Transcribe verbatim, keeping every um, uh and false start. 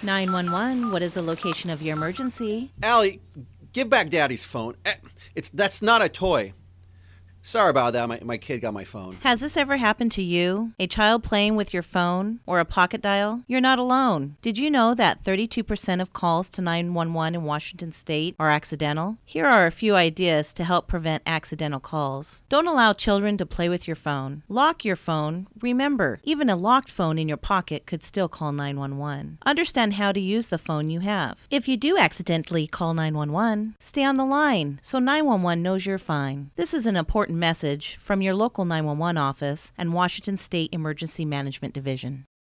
nine one one, what is the location of your emergency? Allie, give back Daddy's phone. Eh, It's That's not a toy. Sorry about that. My, my kid got my phone. Has this ever happened to you? A child playing with your phone or a pocket dial? You're not alone. Did you know that thirty-two percent of calls to nine one one in Washington State are accidental? Here are a few ideas to help prevent accidental calls. Don't allow children to play with your phone. Lock your phone. Remember, even a locked phone in your pocket could still call nine one one. Understand how to use the phone you have. If you do accidentally call nine one one, stay on the line so nine one one knows you're fine. This is an important message from your local nine one one office and Washington State Emergency Management Division.